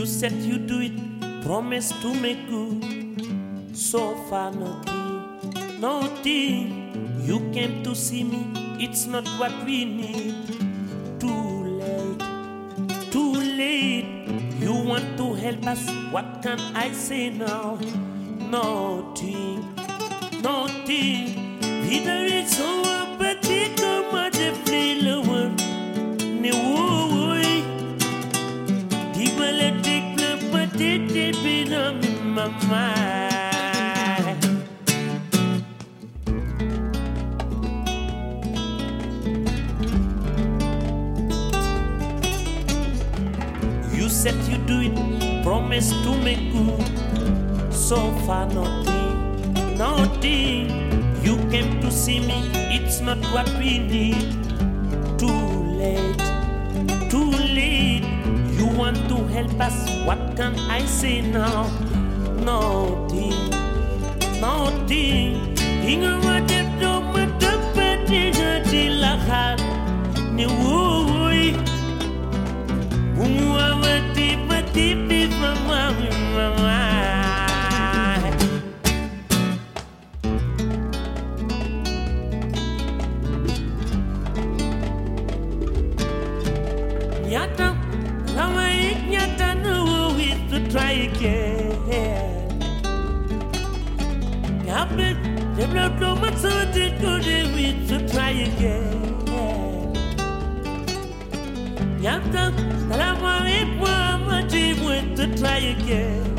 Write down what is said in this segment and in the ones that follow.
You said you do it, promise to make good. So far nothing, nothing. You came to see me, it's not what we need. Too late, too late. You want to help us, what can I say now? Nothing, nothing. Vida is so petit comme de plus loin. Ne woi, dis-moi le tic le petit début dans ma main. You said you do it, promise to make good. So far nothing, nothing. You came to see me, it's not what we need. Too late, too late. You want to help us, what can I say now? Nothing, nothing. Inga wajib do matapati hati lahat ni wui. Umwa wati pati pi mama mama. Nyata, lama nyata no we to try again. Yabe, the blood no matter what it could we to try again. Nyata, lama we to try again.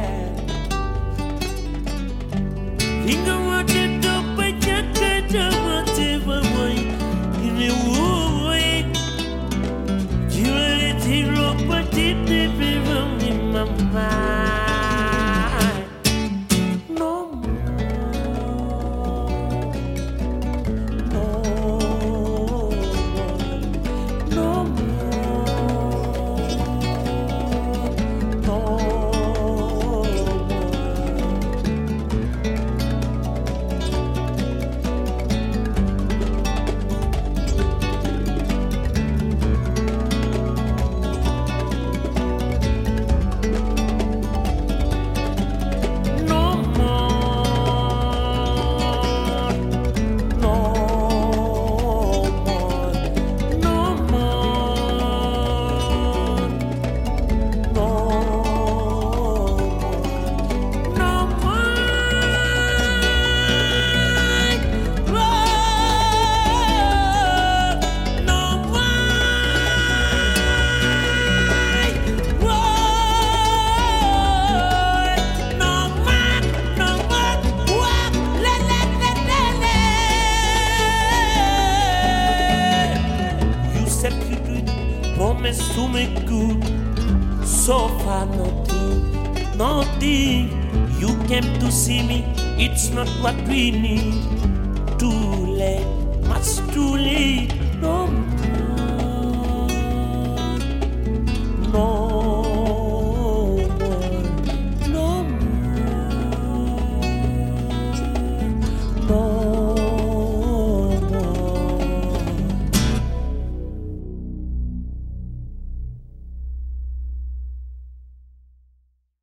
Finger what you do, but you can't whatever way in the way. Hero, but deep in my mind. No more, no more, no promise to make good. So far nothing, nothing. You came to see me, it's not what we need. Too late, much too late. No more, no.